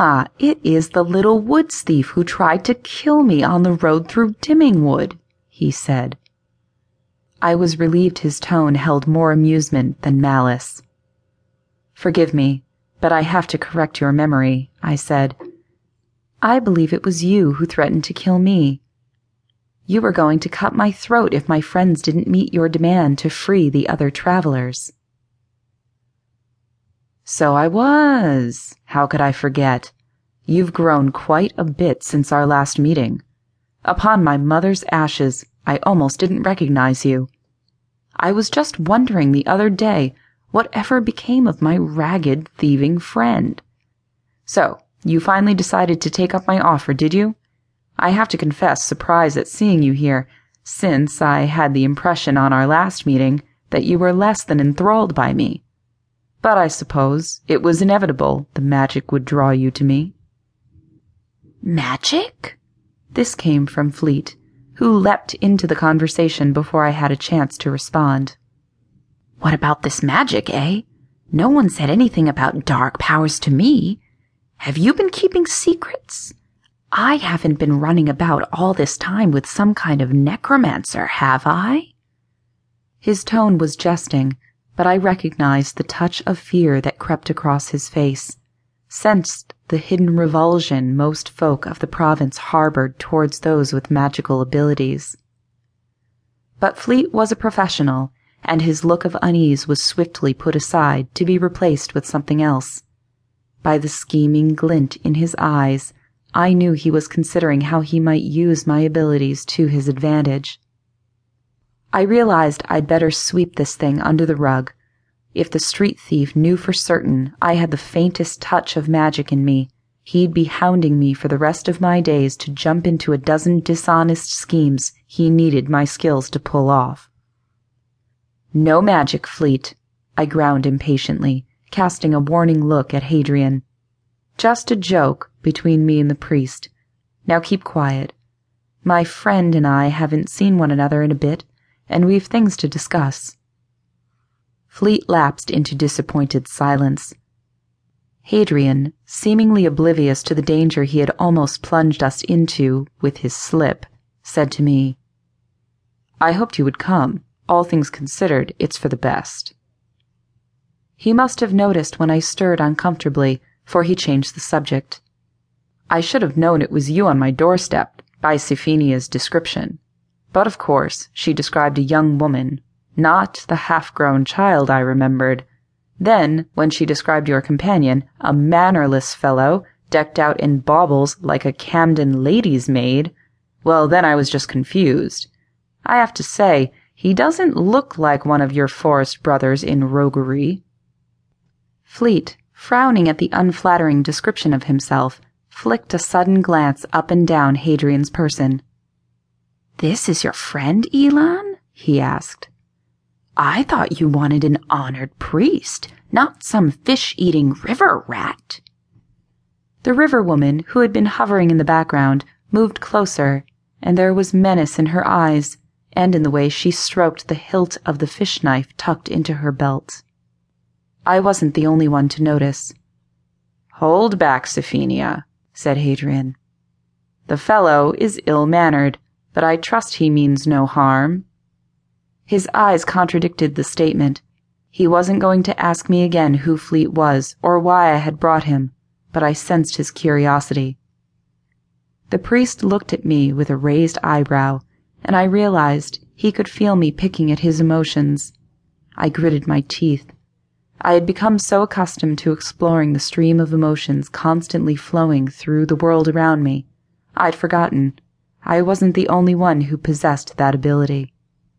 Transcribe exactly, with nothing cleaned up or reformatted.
Ah, it is the little woods thief who tried to kill me on the road through Dimmingwood, he said. I was relieved his tone held more amusement than malice. Forgive me, but I have to correct your memory, I said. I believe it was you who threatened to kill me. You were going to cut my throat if my friends didn't meet your demand to free the other travelers. So I was. How could I forget? You've grown quite a bit since our last meeting. Upon my mother's ashes, I almost didn't recognize you. I was just wondering the other day whatever became of my ragged, thieving friend. So, you finally decided to take up my offer, did you? I have to confess surprise at seeing you here, since I had the impression on our last meeting that you were less than enthralled by me. But I suppose it was inevitable the magic would draw you to me. Magic? This came from Fleet, who leapt into the conversation before I had a chance to respond. What about this magic, eh? No one said anything about dark powers to me. Have you been keeping secrets? I haven't been running about all this time with some kind of necromancer, have I? His tone was jesting, but I recognized the touch of fear that crept across his face, sensed the hidden revulsion most folk of the province harbored towards those with magical abilities. But Fleet was a professional, and his look of unease was swiftly put aside to be replaced with something else. By the scheming glint in his eyes, I knew he was considering how he might use my abilities to his advantage. I realized I'd better sweep this thing under the rug. If the street thief knew for certain I had the faintest touch of magic in me, he'd be hounding me for the rest of my days to jump into a dozen dishonest schemes he needed my skills to pull off. No magic, Fleet, I ground impatiently, casting a warning look at Hadrian. Just a joke between me and the priest. Now keep quiet. My friend and I haven't seen one another in a bit, and we've things to discuss. Fleet lapsed into disappointed silence. Hadrian, seemingly oblivious to the danger he had almost plunged us into with his slip, said to me, I hoped you would come. All things considered, it's for the best. He must have noticed when I stirred uncomfortably, for he changed the subject. I should have known it was you on my doorstep, by Cephinia's description. But of course, she described a young woman, not the half-grown child I remembered. Then, when she described your companion, a mannerless fellow, decked out in baubles like a Camden lady's maid, well, then I was just confused. I have to say, he doesn't look like one of your forest brothers in roguery. Fleet, frowning at the unflattering description of himself, flicked a sudden glance up and down Hadrian's person. This is your friend, Elan? He asked. I thought you wanted an honored priest, not some fish-eating river rat. The river woman, who had been hovering in the background, moved closer, and there was menace in her eyes, and in the way she stroked the hilt of the fish knife tucked into her belt. I wasn't the only one to notice. Hold back, Cephinia, said Hadrian. The fellow is ill-mannered, but I trust he means no harm. His eyes contradicted the statement. He wasn't going to ask me again who Fleet was or why I had brought him, but I sensed his curiosity. The priest looked at me with a raised eyebrow, and I realized he could feel me picking at his emotions. I gritted my teeth. I had become so accustomed to exploring the stream of emotions constantly flowing through the world around me, I'd forgotten I wasn't the only one who possessed that ability.